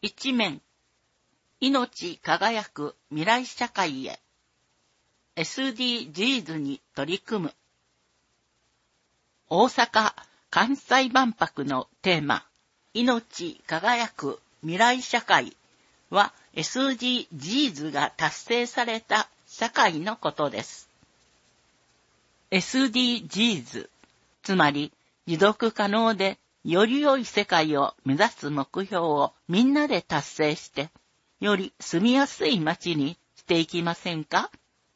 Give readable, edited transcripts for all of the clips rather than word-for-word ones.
一面、命輝く未来社会へ SDGs に取り組む。大阪・関西万博のテーマ、命輝く未来社会は SDGs が達成された社会のことです。SDGs、つまり持続可能でより良い世界を目指す目標をみんなで達成して、より住みやすい街にしていきませんか？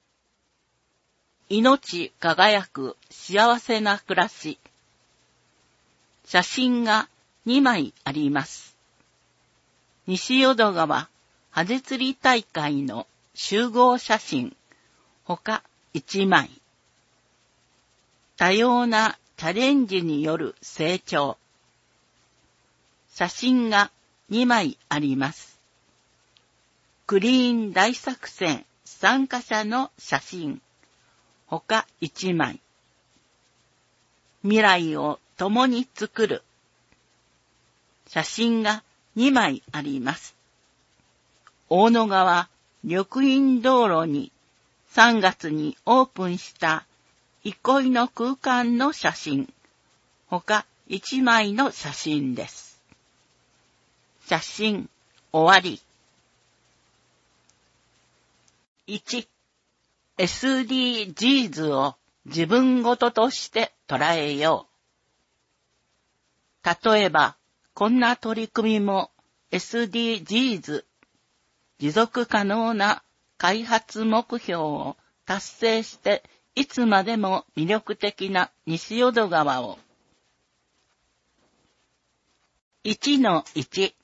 命輝く幸せな暮らし。写真が2枚あります。西淀川ハゼ釣り大会の集合写真、他1枚。多様なチャレンジによる成長。写真が2枚あります。クリーン大作戦参加者の写真、他1枚。未来を共に作る。写真が2枚あります。大野川緑蔭道路に3月にオープンした憩いの空間の写真、他1枚の写真です。写真終わり。1、SDGs を自分ごととして捉えよう。例えば、こんな取り組みも SDGs、持続可能な開発目標を達成していつまでも魅力的な西淀川を。1-1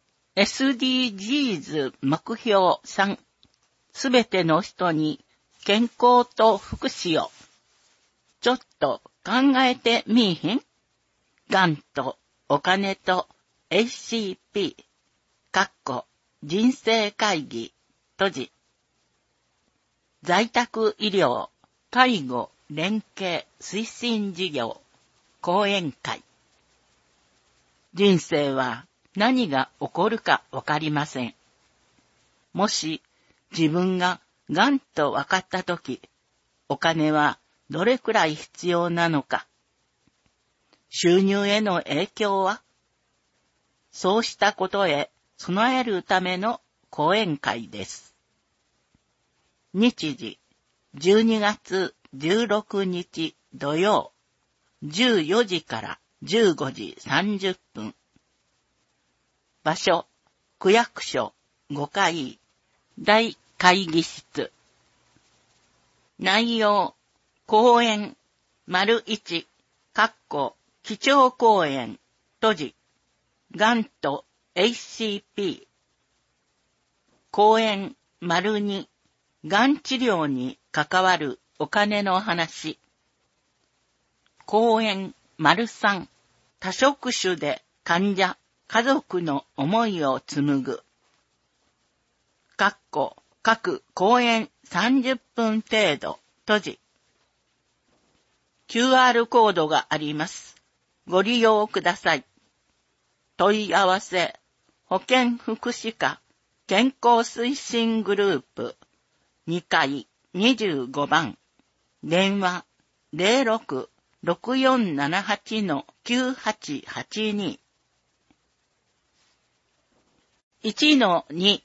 SDGs 目標3、すべての人に健康と福祉を。ちょっと考えてみいひん？がんとお金と ACP、人生会議、閉じ。在宅医療、介護、連携、推進事業、講演会。人生は何が起こるかわかりません。もし自分ががんと分かったとき、お金はどれくらい必要なのか。収入への影響は？そうしたことへ備えるための講演会です。日時、12月16日土曜、14時から15時30分。場所、区役所5階、大会議室。内容、講演、1、基調講演、閉じ、がんと ACP。講演、2、がん治療に関わるお金の話。講演、3、多職種で患者、家族の思いを紡ぐ。各講演30分程度、閉じ。QR コードがあります。ご利用ください。問い合わせ、保健福祉課健康推進グループ2階25番。電話 06-6478-9882。1-2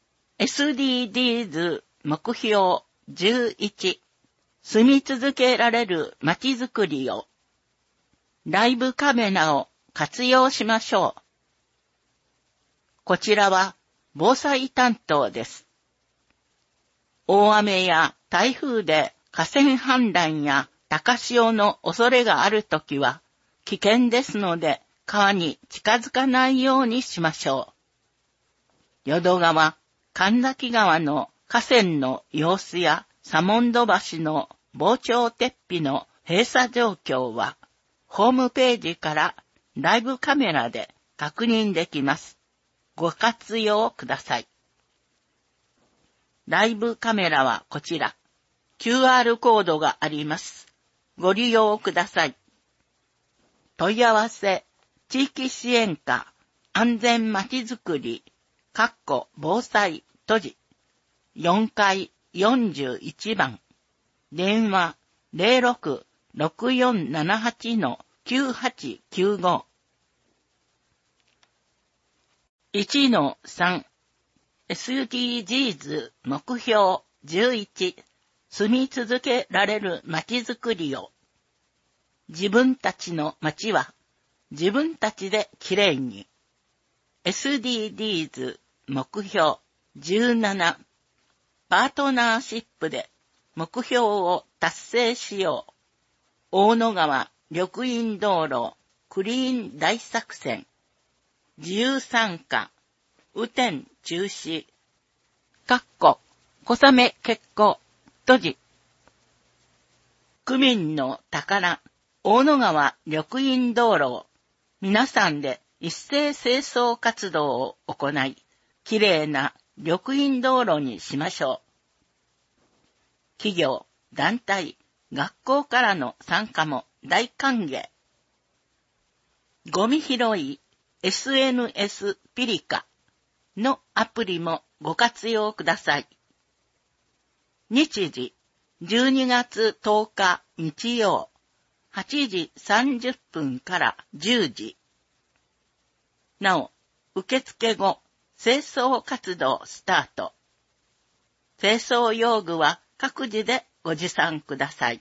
SDGs 目標11、住み続けられるまちづくりを。ライブカメラを活用しましょう。こちらは防災担当です。大雨や台風で河川氾濫や高潮の恐れがあるときは危険ですので川に近づかないようにしましょう。淀川、神崎川の河川の様子や左門戸橋の防潮鉄壁の閉鎖状況はホームページからライブカメラで確認できます。ご活用ください。ライブカメラはこちら。QR コードがあります。ご利用ください。問い合わせ、地域支援課安全まちづくり防災閉じ。4階41番。電話 06-6478-9895。1-3 SDGs 目標11住み続けられるまちづくりを自分たちの街は自分たちできれいに SDGs 目標17パートナーシップで目標を達成しよう大野川緑蔭道路クリーン大作戦自由参加雨天中止小雨決行閉じ区民の宝大野川緑蔭道路を皆さんで一斉清掃活動を行いきれいな緑蔭道路にしましょう。企業、団体、学校からの参加も大歓迎。ゴミ拾い SNS ピリカのアプリもご活用ください。日時12月10日日曜8時30分から10時。なお、受付後、清掃活動スタート。清掃用具は各自でご持参ください。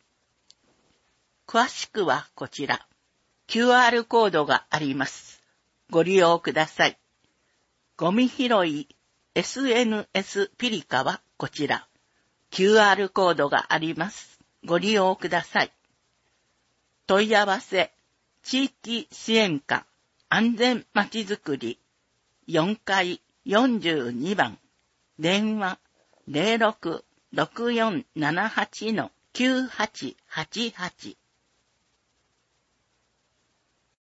詳しくはこちら。QR コードがあります。ご利用ください。ゴミ拾い SNS ピリカはこちら。QR コードがあります。ご利用ください。問い合わせ、地域支援課安全まちづくり4階42番電話 06-6478-9888